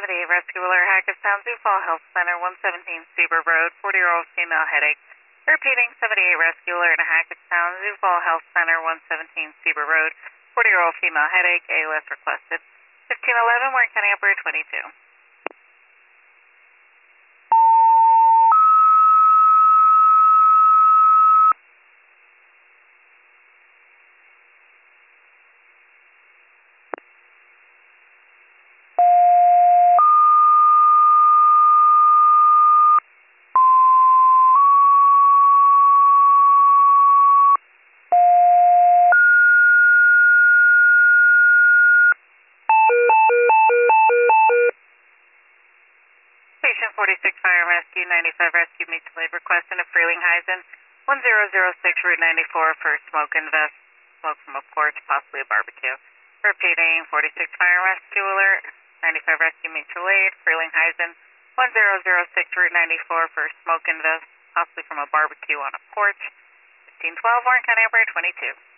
78 Rescue Alert, Hackettstown Sioux Falls Health Center, 117 Seaver Road, 40-year-old female headache. Repeating, 78 Rescue Alert, Hackettstown Sioux Falls Health Center, 117 Seaver Road, 40-year-old female headache, AOS requested. 1511, Warren County Operator 22. Patient 46 Fire and Rescue, 95 Rescue meets delayed request in a Frelinghuysen, 1006 Route 94 for smoke and vest, smoke from a porch, possibly a barbecue. Repeating, 46 Fire and Rescue Alert, 95 Rescue meets delayed, Frelinghuysen, 1006 Route 94 for smoke and vest, possibly from a barbecue on a porch. 1512, Warren County Operator 22.